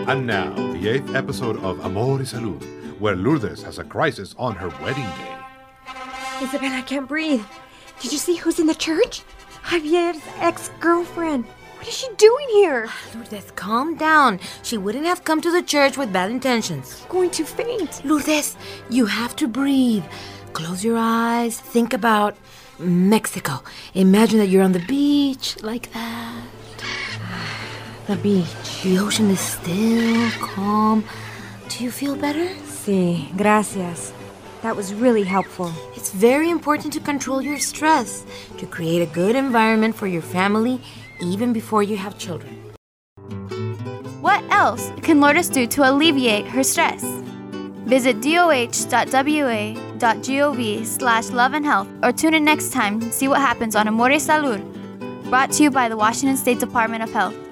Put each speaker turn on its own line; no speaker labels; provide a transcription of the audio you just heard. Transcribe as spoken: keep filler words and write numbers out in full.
And now, the eighth episode of Amor y Salud, where Lourdes has a crisis on her wedding day.
Isabel, I can't breathe. Did you see who's in the church? Javier's ex-girlfriend. What is she doing here?
Lourdes, calm down. She wouldn't have come to the church with bad intentions.
I'm going to faint.
Lourdes, you have to breathe. Close your eyes. Think about Mexico. Imagine that you're on the beach like that.
The beach.
The ocean is still, calm. Do you feel better?
Sí, gracias. That was really helpful.
It's very important to control your stress, to create a good environment for your family, even before you have children.
What else can Lourdes do to alleviate her stress? Visit doh.wa.gov slash love and health or tune in next time to see what happens on Amor y Salud, brought to you by the Washington State Department of Health.